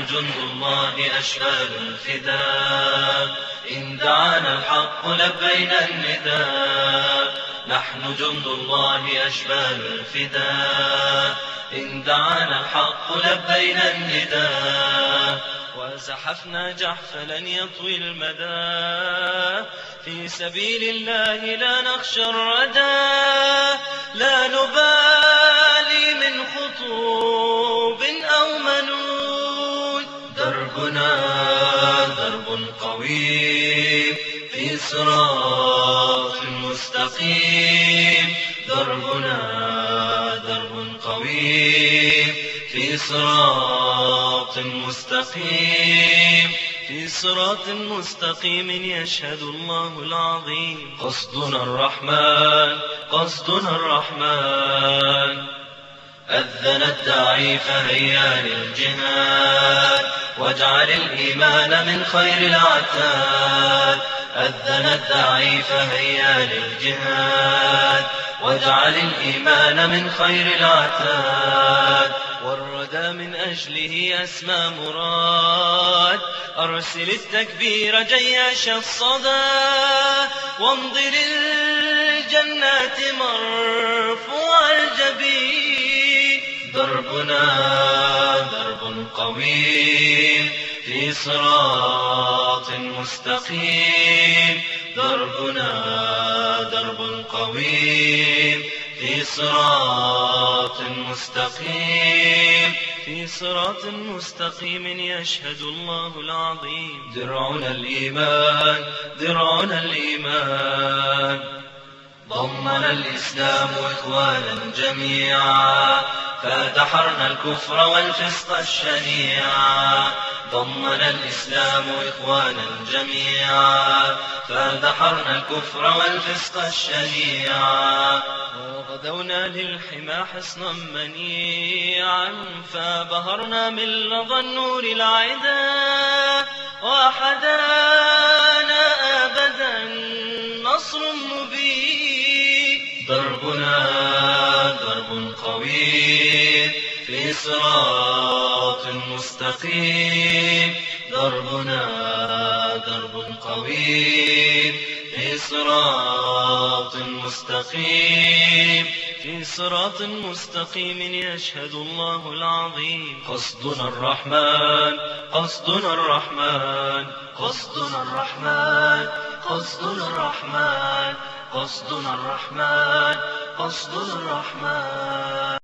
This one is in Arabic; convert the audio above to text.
جند الله أشبال الفداء، إن دعانا الحق لبينا النداء. نحن جند الله أشبال الفداء، إن دعانا الحق لبينا النداء. وزحفنا جحفا لن يطوي المدى، في سبيل الله لا نخشى الردى. لا نبالي من خطوب أو منون، دربنا درب قويم في صراط مستقيم. دربنا درب قويم في صراط مستقيم، في صراط مستقيم يشهد الله العظيم. قصدنا الرحمن، قصدنا الرحمن. أذن الداعي فهيا للجهاد، واجعل الإيمان من خير العتاد. أذن الداعي فهيا للجهاد، واجعل الإيمان من خير العتاد. والردى من أجله أسمى مراد، أرسل التكبير جياش الصدى. وامض للجنات مرفوع الجبين، دربنا درب قويم في صراط مستقيم. دربنا درب قويم في صراط مستقيم، في صراط مستقيم يشهد الله العظيم. درعنا الإيمان، درعنا الإيمان. ضمنا الإسلام إخوانا جميعا، فدحرنا الكفر والفسق الشنيعا. ضمنا الإسلام إخوانا جميعا، فدحرنا الكفر والفسق الشنيعا. وغدونا للحمى حصنا منيعا، فبهرنا من لظى النور العدا. وحدانا أبدا نصر مبين، دربنا درب قويم في صراط مستقيم. دربنا درب قويم في صراط مستقيم، في صراط مستقيم يشهد الله العظيم. قصدنا الرحمن، قصدنا الرحمن. قصدنا الرحمن، قصدنا الرحمن. قصدنا الرحمن، قصدنا الرحمن.